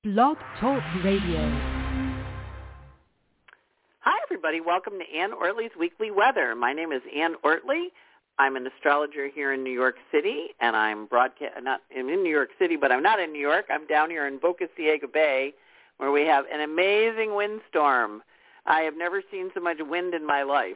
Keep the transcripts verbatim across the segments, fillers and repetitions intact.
Blog Talk Radio. Hi, everybody. Welcome to Ann Ortley's Weekly Weather. My name is Ann Ortley. I'm an astrologer here in New York City, and I'm broadcast. Not I'm in New York City, but I'm not in New York. I'm down here in Boca Ciega Bay, where we have an amazing windstorm. I have never seen so much wind in my life.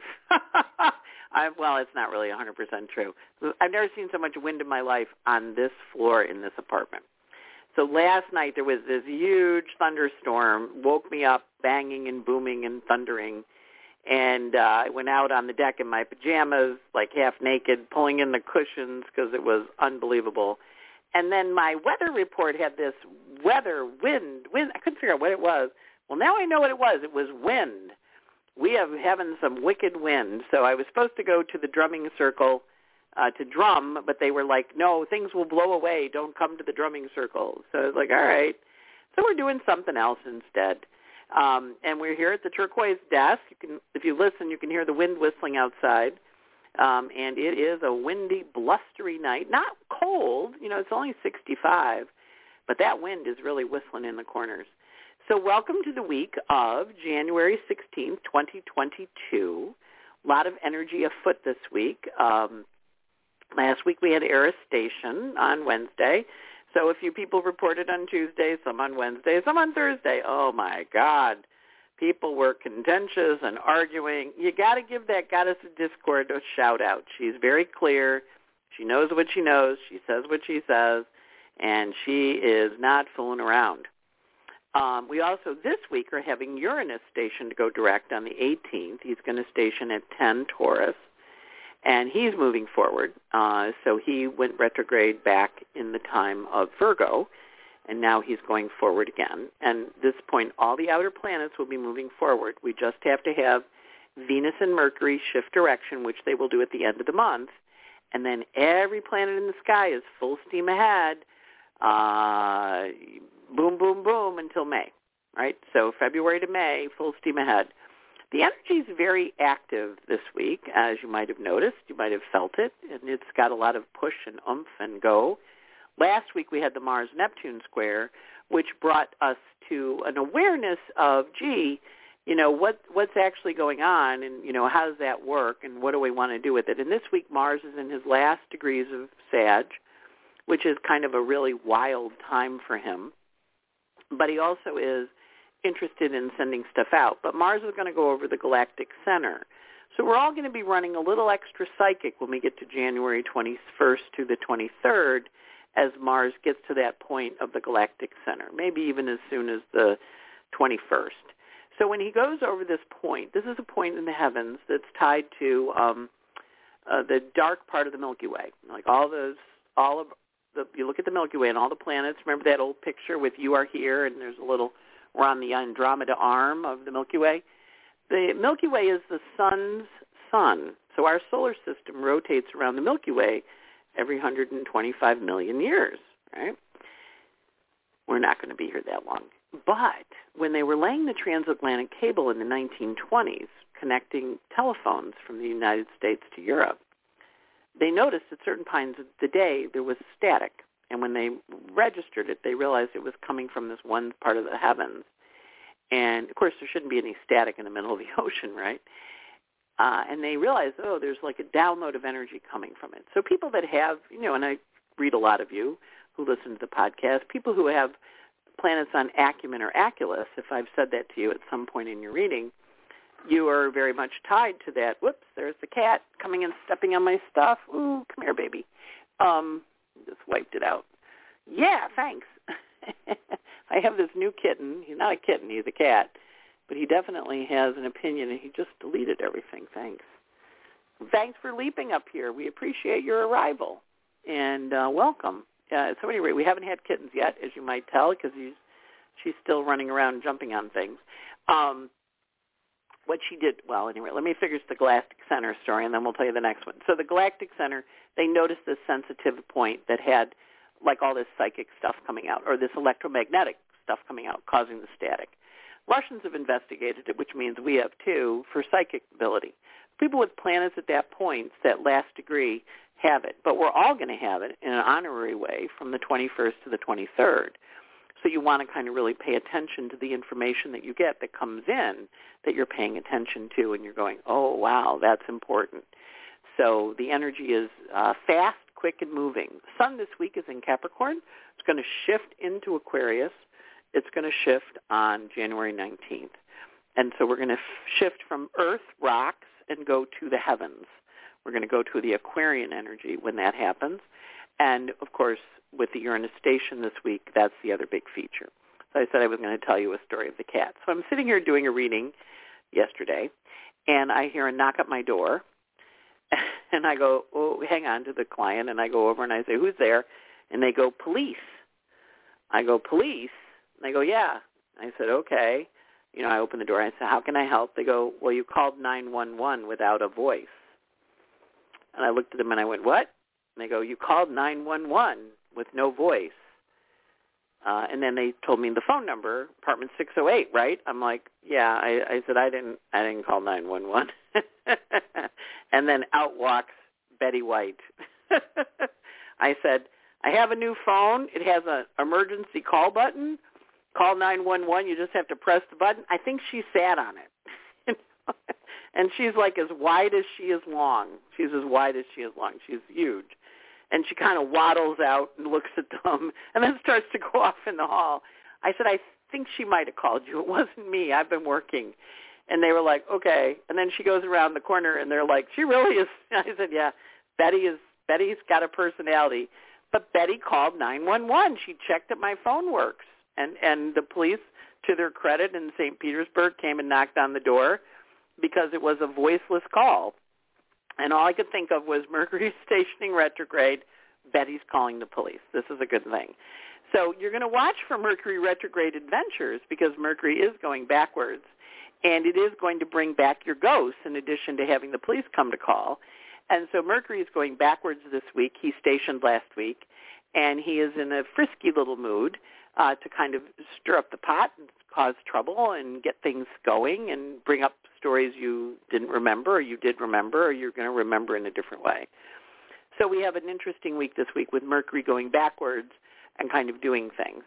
I, well, it's not really one hundred percent true. I've never seen so much wind in my life on this floor in this apartment. So last night there was this huge thunderstorm, woke me up banging and booming and thundering, and uh, I went out on the deck in my pajamas, like half naked, pulling in the cushions because it was unbelievable. And then my weather report had this weather, wind, wind. I couldn't figure out what it was. Well, now I know what it was. It was wind. We have having some wicked wind. So I was supposed to go to the drumming circle uh, to drum, but they were like, no, things will blow away. Don't come to the drumming circle. So I was like, all right. So we're doing something else instead. Um, and we're here at the Turquoise Desk. You can, if you listen, you can hear the wind whistling outside. Um, and it is a windy, blustery night. Not cold. You know, it's only sixty-five. But that wind is really whistling in the corners. So welcome to the week of January sixteenth, twenty twenty-two. A lot of energy afoot this week. Um, last week we had Eris Station on Wednesday. So a few people reported on Tuesday, some on Wednesday, some on Thursday. Oh, my God. People were contentious and arguing. You got to give that goddess of discord a shout-out. She's very clear. She knows what she knows. She says what she says. And she is not fooling around. Um, we also, this week, are having Uranus station to go direct on the eighteenth. He's going to station at ten Taurus, and he's moving forward. Uh, so he went retrograde back in the time of Virgo, and now he's going forward again. And at this point, all the outer planets will be moving forward. We just have to have Venus and Mercury shift direction, which they will do at the end of the month, and then every planet in the sky is full steam ahead. Uh, boom, boom, boom until May, right? So February to May, full steam ahead. The energy is very active this week, as you might have noticed. You might have felt it, and it's got a lot of push and oomph and go. Last week we had the Mars-Neptune square, which brought us to an awareness of, gee, you know, what what's actually going on, and, you know, how does that work, and what do we want to do with it? And this week Mars is in his last degrees of Sag, which is kind of a really wild time for him. But he also is interested in sending stuff out. But Mars is going to go over the galactic center. So we're all going to be running a little extra psychic when we get to January twenty-first to the twenty-third as Mars gets to that point of the galactic center, maybe even as soon as the twenty-first. So when he goes over this point, this is a point in the heavens that's tied to um, uh, the dark part of the Milky Way, like all those, all of The, you look at the Milky Way and all the planets. Remember that old picture with you are here and there's a little, we're on the Andromeda arm of the Milky Way? The Milky Way is the sun's sun. So our solar system rotates around the Milky Way every one hundred twenty-five million years, right? We're not going to be here that long. But when they were laying the transatlantic cable in the nineteen twenties, connecting telephones from the United States to Europe, they noticed at certain times of the day there was static. And when they registered it, they realized it was coming from this one part of the heavens. And, of course, there shouldn't be any static in the middle of the ocean, right? Uh, and they realized, oh, there's like a download of energy coming from it. So people that have, you know, and I read a lot of you who listen to the podcast, people who have planets on Acumen or Aculus, if I've said that to you at some point in your reading, you are very much tied to that. Whoops, there's the cat coming and stepping on my stuff. Ooh, come here, baby. Um, just wiped it out. Yeah, thanks. I have this new kitten. He's not a kitten, he's a cat. But he definitely has an opinion, and he just deleted everything. Thanks. Thanks for leaping up here. We appreciate your arrival. And uh, welcome. Uh, so anyway, we haven't had kittens yet, as you might tell, because he's, she's still running around jumping on things. Um, What she did, well, anyway, let me finish the Galactic Center story, and then we'll tell you the next one. So the Galactic Center, they noticed this sensitive point that had, like, all this psychic stuff coming out, or this electromagnetic stuff coming out, causing the static. Russians have investigated it, which means we have, too, for psychic ability. People with planets at that point, that last degree, have it. But we're all going to have it in an honorary way from the twenty-first to the twenty-third. So you want to kind of really pay attention to the information that you get that comes in that you're paying attention to, and you're going, oh, wow, that's important. So the energy is uh, fast, quick, and moving. The sun this week is in Capricorn. It's going to shift into Aquarius. It's going to shift on January nineteenth. And so we're going to f- shift from earth, rocks, and go to the heavens. We're going to go to the Aquarian energy when that happens. And, of course, with the Uranus station this week, that's the other big feature. So I said I was going to tell you a story of the cat. So I'm sitting here doing a reading yesterday, and I hear a knock at my door. And I go, oh, hang on to the client, and I go over and I say, who's there? And they go, police. I go, police? And they go, yeah. I said, okay. You know, I open the door. I said, how can I help? They go, well, you called nine one one without a voice. And I looked at them and I went, what? And they go, you called nine one one with no voice. Uh, and then they told me the phone number, apartment six oh eight, right? I'm like, yeah. I, I said, I didn't I didn't call nine one one. And then out walks Betty White. I said, I have a new phone. It has an emergency call button. Call nine one one. You just have to press the button. I think she sat on it. And she's like as wide as she is long. She's as wide as she is long. She's huge. And she kind of waddles out and looks at them and then starts to go off in the hall. I said, I think she might have called you. It wasn't me. I've been working. And they were like, okay. And then she goes around the corner and they're like, she really is. I said, yeah, Betty is, Betty's got a personality. But Betty called nine one one. She checked that my phone works. And, and the police, to their credit, in Saint Petersburg came and knocked on the door because it was a voiceless call. And all I could think of was Mercury stationing retrograde, Betty's calling the police. This is a good thing. So you're going to watch for Mercury retrograde adventures because Mercury is going backwards, and it is going to bring back your ghosts in addition to having the police come to call. And so Mercury is going backwards this week. He stationed last week, and he is in a frisky little mood uh, to kind of stir up the pot and cause trouble and get things going and bring up stories you didn't remember or you did remember or you're going to remember in a different way. So we have an interesting week this week with Mercury going backwards and kind of doing things.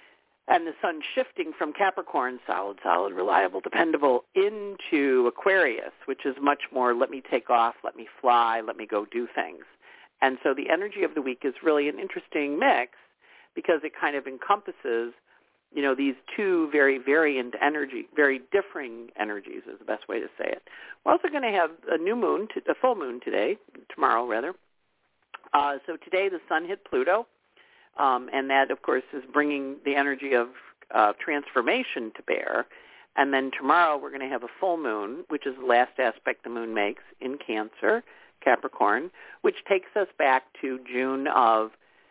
And the sun shifting from Capricorn, solid, solid, reliable, dependable, into Aquarius, which is much more let me take off, let me fly, let me go do things. And so the energy of the week is really an interesting mix because it kind of encompasses, you know, these two very variant energy, very differing energies is the best way to say it. We're also going to have a new moon, a full moon today, tomorrow rather. Uh, so today the sun hit Pluto, um, and that, of course, is bringing the energy of uh, transformation to bear. And then tomorrow we're going to have a full moon, which is the last aspect the moon makes in Cancer, Capricorn, which takes us back to June of,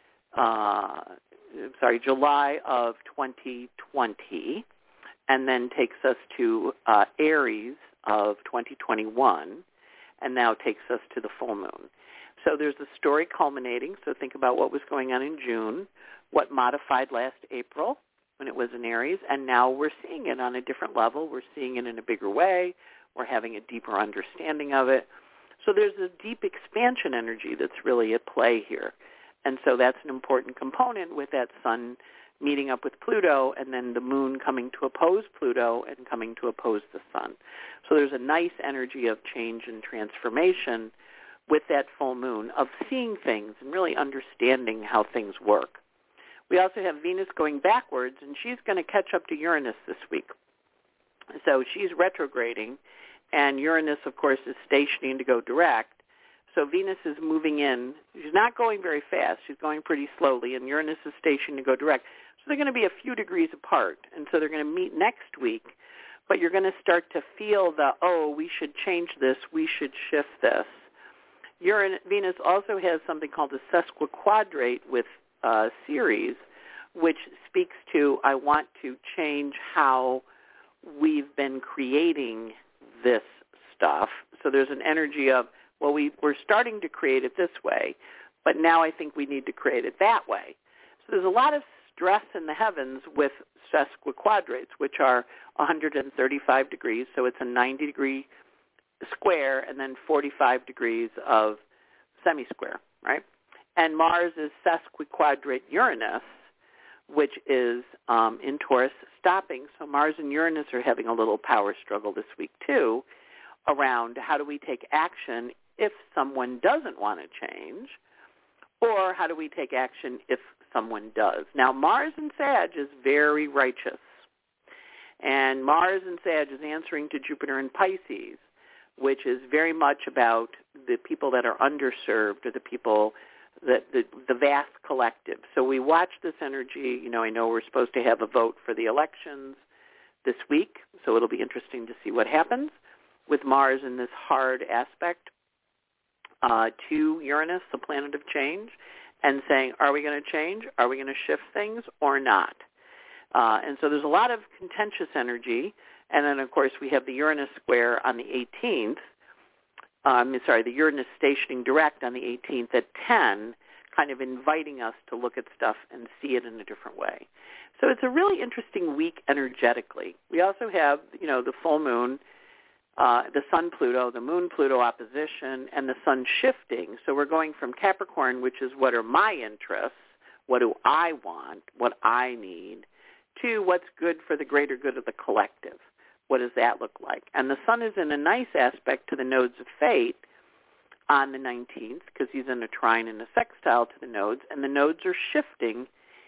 uh, sorry, July of twenty twenty, and then takes us to uh, Aries of twenty twenty-one, and now takes us to the full moon. So there's a story culminating, so think about what was going on in June, what modified last April when it was in Aries, and now we're seeing it on a different level. We're seeing it in a bigger way. We're having a deeper understanding of it. So there's a deep expansion energy that's really at play here. And so that's an important component with that sun meeting up with Pluto and then the moon coming to oppose Pluto and coming to oppose the sun. So there's a nice energy of change and transformation with that full moon, of seeing things and really understanding how things work. We also have Venus going backwards, and she's going to catch up to Uranus this week. So she's retrograding, and Uranus, of course, is stationing to go direct. So Venus is moving in. She's not going very fast. She's going pretty slowly, and Uranus is stationing to go direct. So they're going to be a few degrees apart, and so they're going to meet next week. But you're going to start to feel the, oh, we should change this, we should shift this. Uranus, Venus also has something called a sesquiquadrate with uh, Ceres, which speaks to, I want to change how we've been creating this stuff. So there's an energy of, well, we, we're starting to create it this way, but now I think we need to create it that way. So there's a lot of stress in the heavens with sesquiquadrates, which are one hundred thirty-five degrees, so it's a ninety degree square and then forty-five degrees of semi-square, right? And Mars is sesquiquadrate Uranus, which is um, in Taurus, stopping. So Mars and Uranus are having a little power struggle this week, too, around how do we take action if someone doesn't want to change, or how do we take action if someone does. Now, Mars in Sag is very righteous, and Mars in Sag is answering to Jupiter in Pisces, which is very much about the people that are underserved or the people, that the, the vast collective. So we watch this energy. You know, I know we're supposed to have a vote for the elections this week, so it'll be interesting to see what happens with Mars in this hard aspect uh, to Uranus, the planet of change, and saying, are we going to change? Are we going to shift things or not? Uh, and so there's a lot of contentious energy. And then, of course, we have the Uranus square on the eighteenth. Um, sorry, the Uranus stationing direct on the eighteenth at ten, kind of inviting us to look at stuff and see it in a different way. So it's a really interesting week energetically. We also have, you know, the full moon, uh, the Sun-Pluto, the Moon-Pluto opposition, and the Sun shifting. So we're going from Capricorn, which is what are my interests, what do I want, what I need, to what's good for the greater good of the collective. What does that look like? And the Sun is in a nice aspect to the nodes of fate on the nineteenth because he's in a trine and a sextile to the nodes, and the nodes are shifting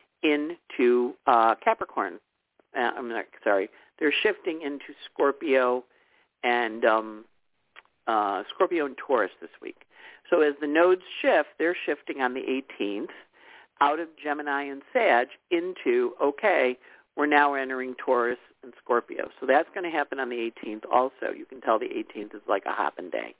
into uh, Capricorn. Uh, I'm not, sorry. They're shifting into Scorpio and um, uh, Scorpio and Taurus this week. So as the nodes shift, they're shifting on the eighteenth out of Gemini and Sag into, okay, we're now entering Taurus and Scorpio. So that's going to happen on the eighteenth also. You can tell the eighteenth is like a hopping day.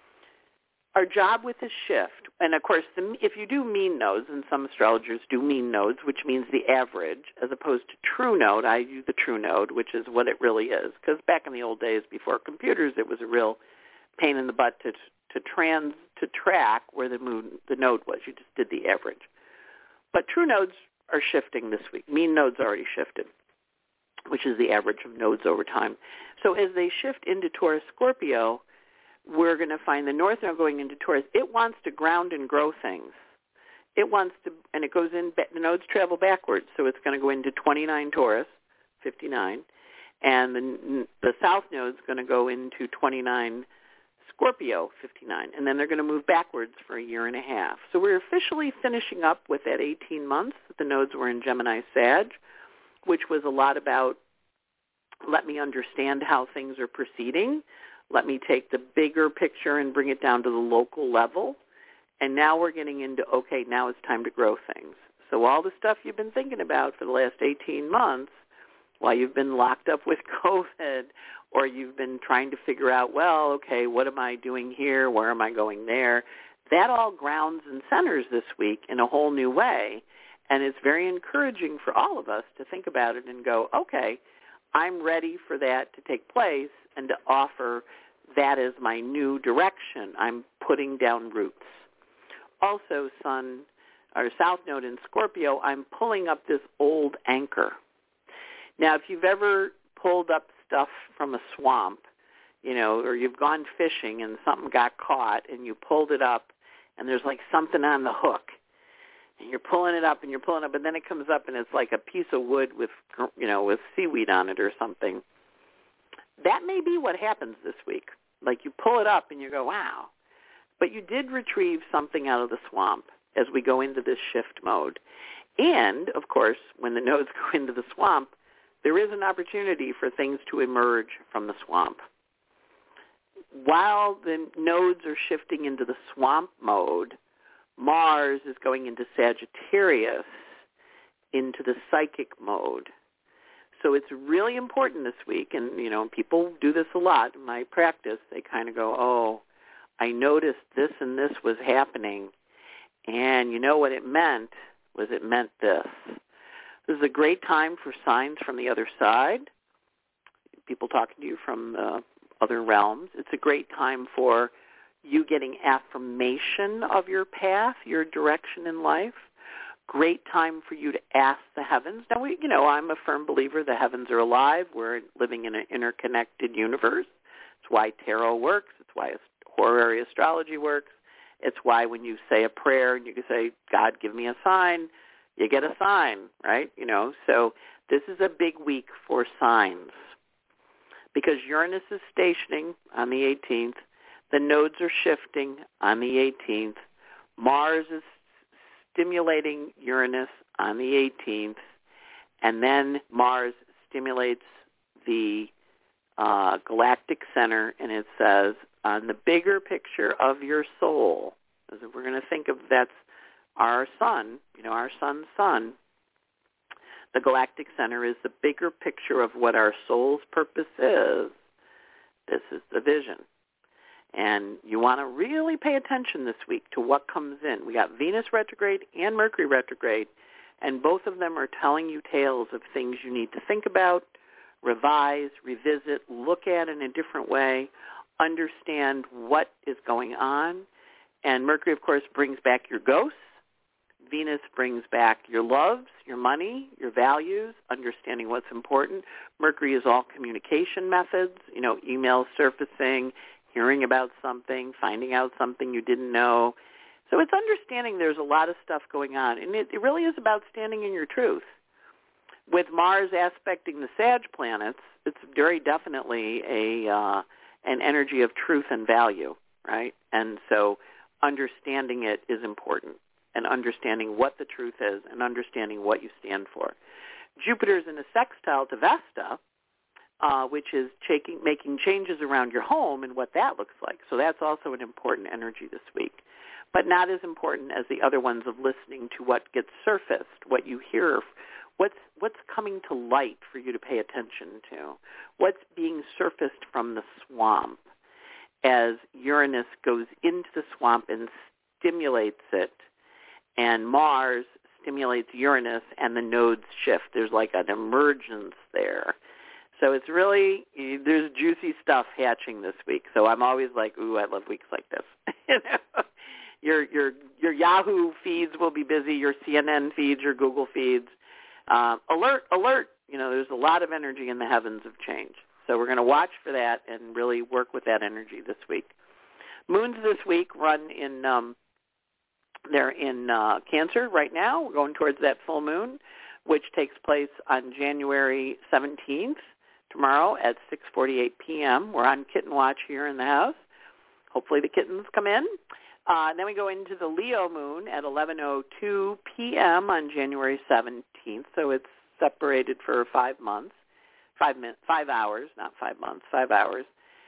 Our job with this shift, and of course, the, if you do mean nodes, and some astrologers do mean nodes, which means the average, as opposed to true node, I use the true node, which is what it really is. Because back in the old days, before computers, it was a real pain in the butt to to trans to track where the moon the node was. You just did the average. But true nodes are shifting this week. Mean nodes already shifted, which is the average of nodes over time. So as they shift into Taurus Scorpio, we're going to find the North Node going into Taurus. It wants to ground and grow things. It wants to, and it goes in, the nodes travel backwards, so it's going to go into twenty-nine Taurus, fifty-nine, and the, the South Node's going to go into twenty-nine Scorpio, fifty-nine, and then they're going to move backwards for a year and a half. So we're officially finishing up with that eighteen months that the nodes were in Gemini Sag, which was a lot about let me understand how things are proceeding, let me take the bigger picture and bring it down to the local level, and now we're getting into, okay, now it's time to grow things. So all the stuff you've been thinking about for the last eighteen months, while you've been locked up with COVID, or you've been trying to figure out, well, okay, what am I doing here? Where am I going there? That all grounds and centers this week in a whole new way. And it's very encouraging for all of us to think about it and go, okay, I'm ready for that to take place and to offer that as my new direction. I'm putting down roots. Also, Sun, or South Node in Scorpio, I'm pulling up this old anchor. Now, if you've ever pulled up stuff from a swamp, you know, or you've gone fishing and something got caught and you pulled it up and there's like something on the hook and you're pulling it up and you're pulling it up and then it comes up and it's like a piece of wood with, you know, with seaweed on it or something. That may be what happens this week. Like you pull it up and you go, wow. But you did retrieve something out of the swamp as we go into this shift mode. And, of course, when the nodes go into the swamp, there is an opportunity for things to emerge from the swamp. While the nodes are shifting into the swamp mode, Mars is going into Sagittarius, into the psychic mode. So it's really important this week, and, you know, people do this a lot in my practice. They kind of go, oh, I noticed this and this was happening, and you know what it meant was it meant this. This is a great time for signs from the other side, people talking to you from uh, other realms. It's a great time for you getting affirmation of your path, your direction in life. Great time for you to ask the heavens. Now, we, you know, I'm a firm believer the heavens are alive. We're living in an interconnected universe. It's why tarot works. It's why horary astrology works. It's why when you say a prayer and you can say, God, give me a sign, you get a sign, right? You know, so this is a big week for signs because Uranus is stationing on the eighteenth. The nodes are shifting on the eighteenth. Mars is stimulating Uranus on the eighteenth. And then Mars stimulates the uh, galactic center, and it says, on the bigger picture of your soul, as if we're going to think of that's our sun, you know, our sun's sun, the galactic center is the bigger picture of what our soul's purpose is. This is the vision. And you want to really pay attention this week to what comes in. We got Venus retrograde and Mercury retrograde, and both of them are telling you tales of things you need to think about, revise, revisit, look at in a different way, understand what is going on. And Mercury, of course, brings back your ghosts. Venus brings back your loves, your money, your values, understanding what's important. Mercury is all communication methods, you know, emails surfacing, hearing about something, finding out something you didn't know. So it's understanding there's a lot of stuff going on, and it, it really is about standing in your truth. With Mars aspecting the Sag planets, it's very definitely a uh, an energy of truth and value, right? And so understanding it is important, and understanding what the truth is, and understanding what you stand for. Jupiter's in a sextile to Vesta, uh, which is taking, making changes around your home and what that looks like. So that's also an important energy this week, but not as important as the other ones of listening to what gets surfaced, what you hear, what's what's coming to light for you to pay attention to, what's being surfaced from the swamp as Uranus goes into the swamp and stimulates it, and Mars stimulates Uranus, and the nodes shift. There's like an emergence there. So it's really, there's juicy stuff hatching this week. So I'm always like, ooh, I love weeks like this. you know? Your your your Yahoo feeds will be busy, your C N N feeds, your Google feeds. Uh, alert, alert, you know, there's a lot of energy in the heavens of change. So we're going to watch for that and really work with that energy this week. Moons this week run in, um, they're in uh, Cancer right now. We're going towards that full moon, which takes place on January seventeenth, tomorrow at six forty-eight p.m. We're on kitten watch here in the house. Hopefully the kittens come in. Uh, then we go into the Leo moon at eleven oh two p.m. on January seventeenth, so it's separated for five months, five min- five hours, not five months, five hours.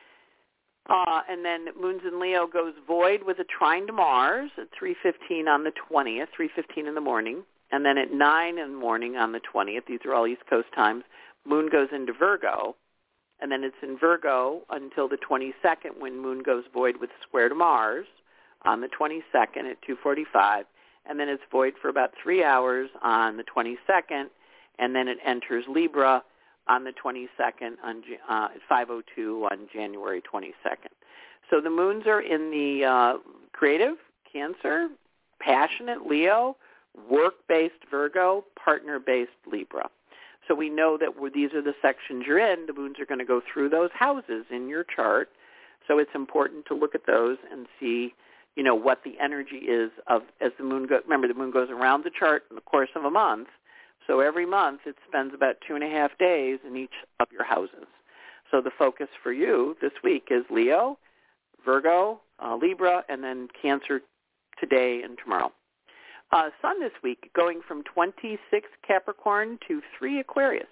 Uh, and then Moons in Leo goes void with a trine to Mars at three fifteen on the twentieth, three fifteen in the morning, and then at nine in the morning on the twentieth, these are all East Coast times, Moon goes into Virgo, and then it's in Virgo until the twenty-second when Moon goes void with square to Mars on the twenty-second at two forty-five, and then it's void for about three hours on the twenty-second, and then it enters Libra on the twenty-second on uh, at five oh two on January twenty-second. So the moons are in the uh, creative, Cancer, passionate, Leo, work-based, Virgo, partner-based, Libra. So we know that these are the sections you're in. The moons are going to go through those houses in your chart. So it's important to look at those and see, you know, what the energy is of as the moon goes. Remember, the moon goes around the chart in the course of a month. So every month it spends about two and a half days in each of your houses. So the focus for you this week is Leo, Virgo, uh, Libra, and then Cancer today and tomorrow. Uh, Sun this week going from twenty-six Capricorn to three Aquarius.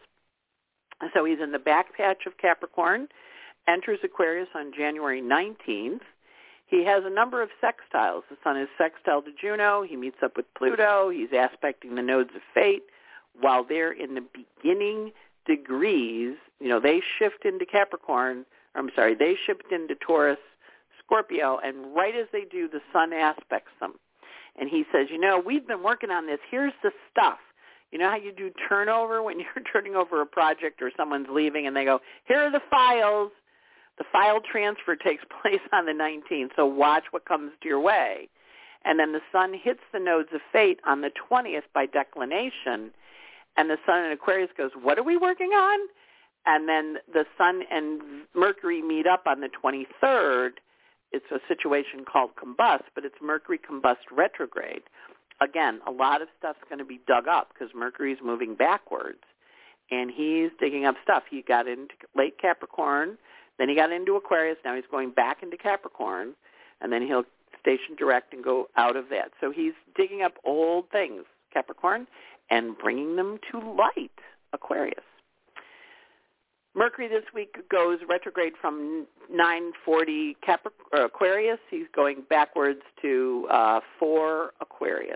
So he's in the back patch of Capricorn, enters Aquarius on January nineteenth. He has a number of sextiles. The Sun is sextile to Juno. He meets up with Pluto. He's aspecting the nodes of fate. While they're in the beginning degrees, you know, they shift into Capricorn, I'm sorry, they shift into Taurus, Scorpio, and right as they do, the Sun aspects them. And he says, you know, we've been working on this. Here's the stuff. You know how you do turnover when you're turning over a project or someone's leaving and they go, here are the files. The file transfer takes place on the nineteenth, so watch what comes to your way. And then the Sun hits the nodes of fate on the twentieth by declination, and the Sun in Aquarius goes, what are we working on? And then the Sun and Mercury meet up on the twenty-third. It's a situation called combust, but it's Mercury combust retrograde. again, a lot of stuff's going to be dug up because Mercury's moving backwards, and he's digging up stuff. He got into late Capricorn, then he got into Aquarius. Now he's going back into Capricorn, and then he'll station direct and go out of that. So he's digging up old things, Capricorn, and bringing them to light, Aquarius. Mercury this week goes retrograde from nine forty Capri- uh, Aquarius. He's going backwards to uh, four Aquarius.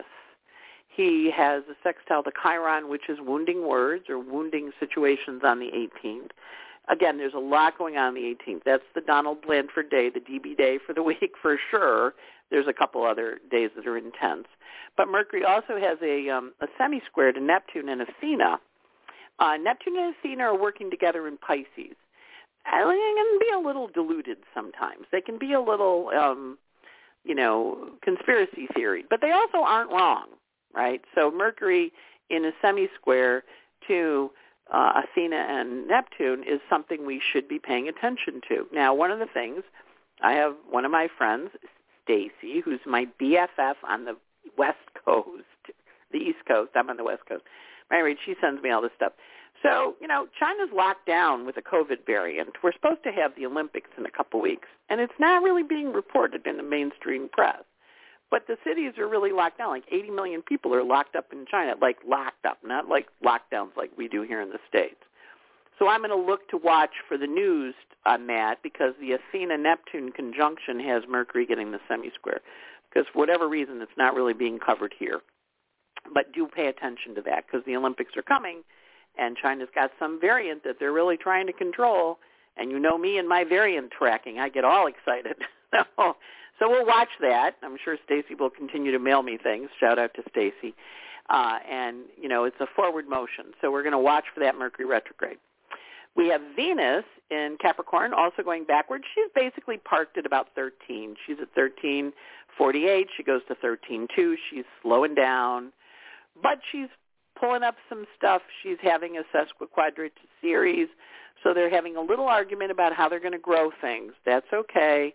He has a sextile to Chiron, which is wounding words or wounding situations on the eighteenth. Again, there's a lot going on the eighteenth. That's the Donald Blandford day, the D B day for the week for sure. There's a couple other days that are intense. But Mercury also has a, um, a semi-square to Neptune and Athena. Uh, Neptune and Athena are working together in Pisces. And they can be a little diluted sometimes. They can be a little, um, you know, conspiracy theory. But they also aren't wrong, right? So Mercury in a semi-square to uh, Athena and Neptune is something we should be paying attention to. Now, one of the things, I have one of my friends, Stacy, who's my B F F on the West Coast, the East Coast. I'm on the West Coast. Anyway, she sends me all this stuff. So, you know, China's locked down with a COVID variant. We're supposed to have the Olympics in a couple weeks, and it's not really being reported in the mainstream press. But the cities are really locked down. Like eighty million people are locked up in China, like locked up, not like lockdowns like we do here in the States. So I'm going to look to watch for the news on that because the Athena-Neptune conjunction has Mercury getting the semi-square. Because for whatever reason, it's not really being covered here. But do pay attention to that because the Olympics are coming, and China's got some variant that they're really trying to control. And you know me and my variant tracking. I get all excited. so, so we'll watch that. I'm sure Stacy will continue to mail me things. Shout out to Stacy. Uh, and, you know, it's a forward motion. So we're going to watch for that Mercury retrograde. We have Venus in Capricorn also going backwards. She's basically parked at about thirteen. She's at thirteen forty-eight. She goes to thirteen two. She's slowing down. But she's pulling up some stuff. She's having a sesquiquadrate to Ceres, so they're having a little argument about how they're going to grow things. That's okay.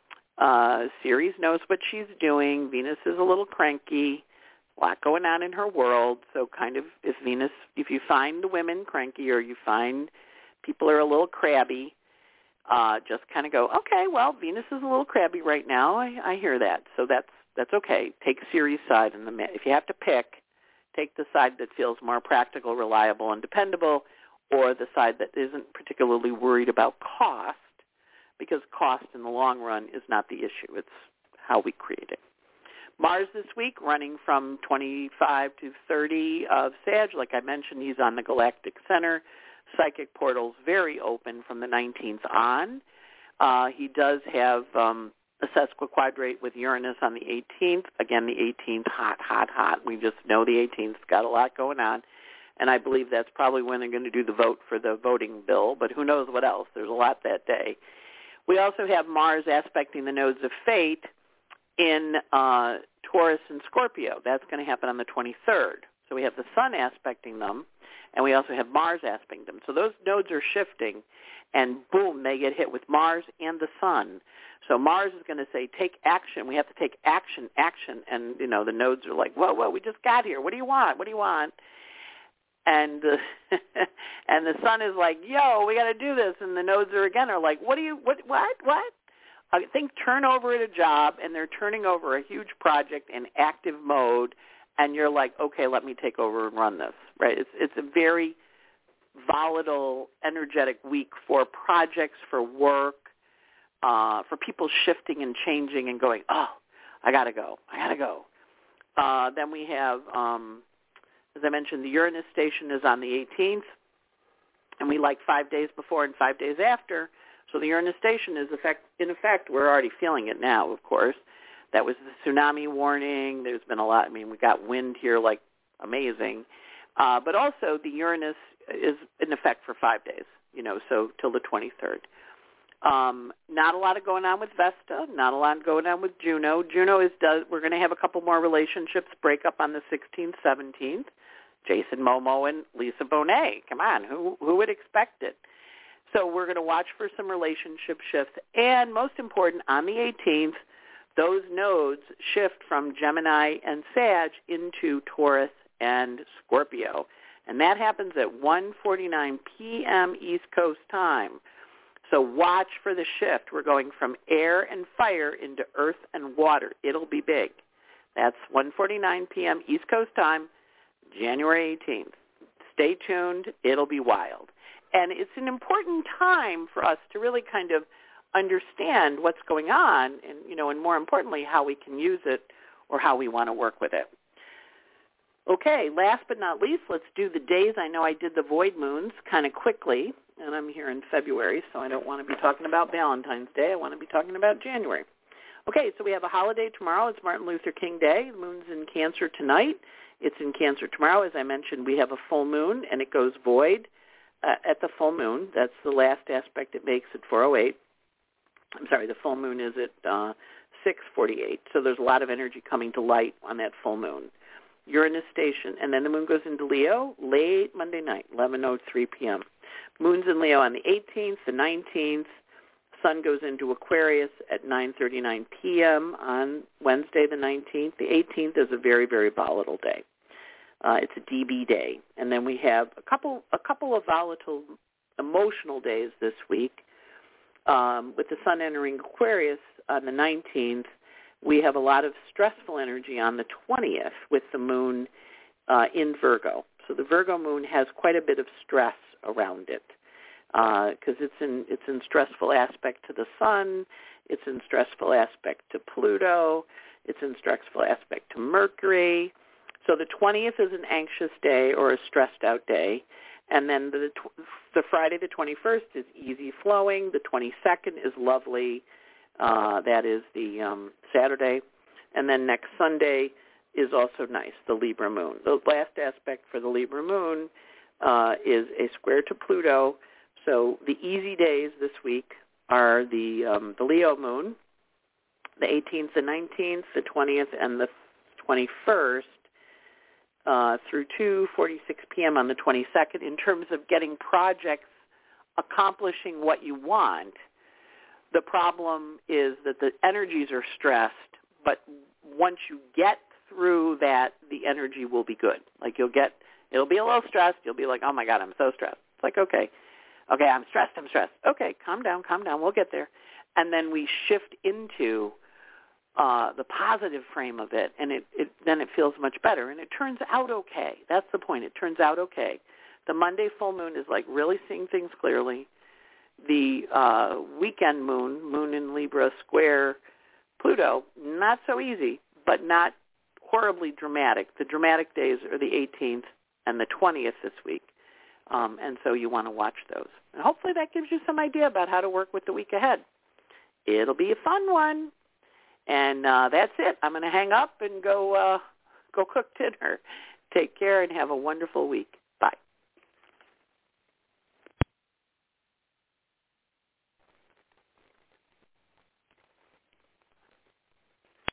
Uh, Ceres knows what she's doing. Venus is a little cranky. A lot going on in her world. So kind of if Venus, if you find the women cranky or you find people are a little crabby, uh, just kind of go, okay, well, Venus is a little crabby right now. I, I hear that. So that's that's okay. Take Ceres' side. In the, if you have to pick, take the side that feels more practical, reliable, and dependable, or the side that isn't particularly worried about cost, because cost in the long run is not the issue. It's how we create it. Mars this week running from twenty-five to thirty of Sag. Like I mentioned, he's on the galactic center. Psychic portals very open from the nineteenth on. Uh, he does have um, a sesquiquadrate with Uranus on the eighteenth. Again, the eighteenth, hot, hot, hot. We just know the eighteenth's got a lot going on. And I believe that's probably when they're going to do the vote for the voting bill, but who knows what else. There's a lot that day. We also have Mars aspecting the nodes of fate in uh, Taurus and Scorpio. That's going to happen on the twenty-third. So we have the Sun aspecting them, and we also have Mars aspecting them. So those nodes are shifting, and boom, they get hit with Mars and the Sun. So Mars is going to say, take action. We have to take action, action. And, you know, the nodes are like, whoa, whoa, we just got here. What do you want? What do you want? And uh, and the Sun is like, yo, we got to do this. And the nodes are again are like, what do you, what, what, what? I think turnover at a job, and they're turning over a huge project in active mode, and you're like, okay, let me take over and run this, right? It's it's a very volatile, energetic week for projects, for work, uh, for people shifting and changing and going, oh, I got to go, I got to go. Uh, then we have, um, as I mentioned, the Uranus station is on the eighteenth, and we like five days before and five days after. So the Uranus station is, effect, in effect, we're already feeling it now, of course. That was the tsunami warning. There's been a lot. I mean, we got wind here like amazing. Uh, but also the Uranus is in effect for five days, you know, so till the twenty-third. Um, not a lot of going on with Vesta. Not a lot going on with Juno. Juno is does. We're going to have a couple more relationships break up on the sixteenth, seventeenth. Jason Momoa and Lisa Bonet. Come on, who who would expect it? So we're going to watch for some relationship shifts. And most important, on the eighteenth, those nodes shift from Gemini and Sag into Taurus and Scorpio. And that happens at one forty-nine p.m. East Coast time. So watch for the shift. We're going from air and fire into earth and water. It'll be big. That's one forty-nine p.m. East Coast time, January eighteenth. Stay tuned. It'll be wild. And it's an important time for us to really kind of understand what's going on and, you know, and more importantly, how we can use it or how we want to work with it. Okay, last but not least, let's do the days. I know I did the void moons kind of quickly, and I'm here in February, so I don't want to be talking about Valentine's Day. I want to be talking about January. Okay, so we have a holiday tomorrow. It's Martin Luther King Day. The moon's in Cancer tonight. It's in Cancer tomorrow. As I mentioned, we have a full moon, and it goes void uh, at the full moon. That's the last aspect it makes at four oh eight. I'm sorry, the full moon is at uh, six forty-eight. So there's a lot of energy coming to light on that full moon. Uranus station, and then the moon goes into Leo late Monday night, eleven oh three p.m. Moon's in Leo on the eighteenth, the nineteenth. Sun goes into Aquarius at nine thirty-nine p.m. on Wednesday the nineteenth. The eighteenth is a very, very volatile day. Uh, it's a D B day. And then we have a couple a couple of volatile emotional days this week. Um, with the Sun entering Aquarius on the nineteenth, we have a lot of stressful energy on the twentieth with the moon uh, in Virgo. So the Virgo moon has quite a bit of stress around it because uh, it's in it's in stressful aspect to the Sun, it's in stressful aspect to Pluto, it's in stressful aspect to Mercury. So the twentieth is an anxious day or a stressed out day. And then the the Friday the twenty-first is easy flowing. The twenty-second is lovely. Uh, that is the um, Saturday. And then next Sunday is also nice, the Libra moon. The last aspect for the Libra moon uh, is a square to Pluto. So the easy days this week are the um, the Leo moon, the eighteenth, the nineteenth, the twentieth, and the twenty-first. Uh, through two forty-six p.m. on the twenty-second in terms of getting projects accomplishing what you want. The problem is that the energies are stressed, but once you get through that, the energy will be good. Like you'll get, it'll be a little stressed. You'll be like, oh, my God, I'm so stressed. It's like, okay, okay, I'm stressed, I'm stressed. Okay, calm down, calm down. We'll get there. And then we shift into Uh, the positive frame of it, and it, it then it feels much better, and it turns out okay. That's the point. It turns out okay. The Monday full moon is like really seeing things clearly. The uh, weekend moon, moon in Libra square Pluto, not so easy, but not horribly dramatic. The dramatic days are the eighteenth and the twentieth this week, um, and so you want to watch those. And hopefully that gives you some idea about how to work with the week ahead. It'll be a fun one. And uh, that's it. I'm going to hang up and go uh, go cook dinner. Take care and have a wonderful week. Bye.